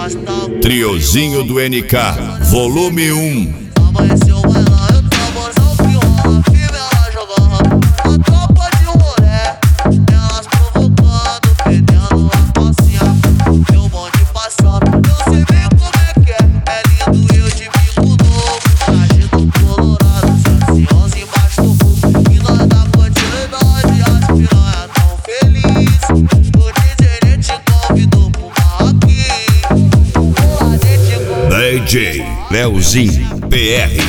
Triozinho do NK, volume 1. Amanheceu bailando, eu tamborzão que rola, firme ela jogando, a tropa de mulher, elas provocando, perdendo a calcinha, meu bonde passando, eu sei bem como é que é lindo eu de bico novo, traje do colorado, 111 embaixo do fogo, e nós da continuidade, as piranha tão feliz, o DJ te convidou pro barraquinho, DJ Leozinho PR.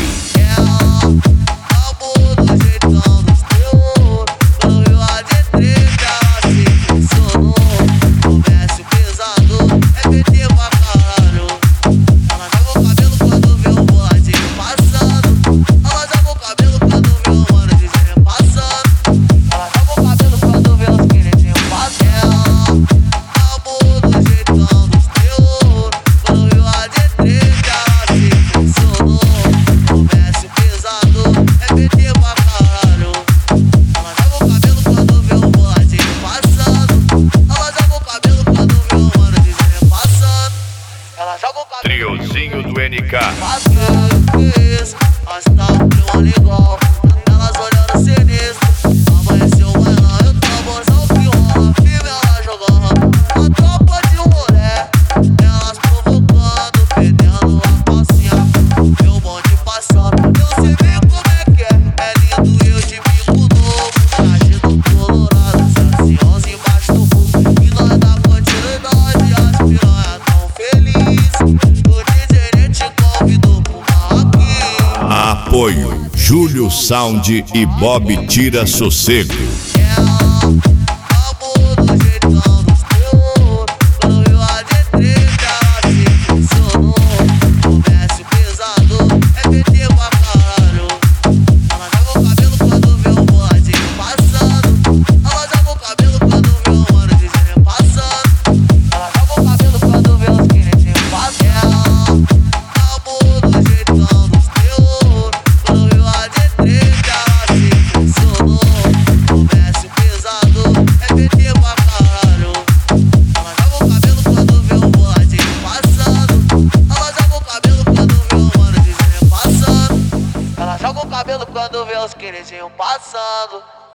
Triozinho do NK. Elas olhando sinistro. Amanheceu bailando, eu tamborzão que rola, firme ela jogando, a tropa de mulher, elas provocando, perdendo a calcinha, meu bonde passando, eu sei bem como é que é lindo eu de bico novo, traje do colorado, 111 embaixo do fogo, e nós da continuidade, as piranha tão feliz. Apoio Júlio Sound e Bob Tira Sossego. Joga o cabelo quando vê os queridinhos passando.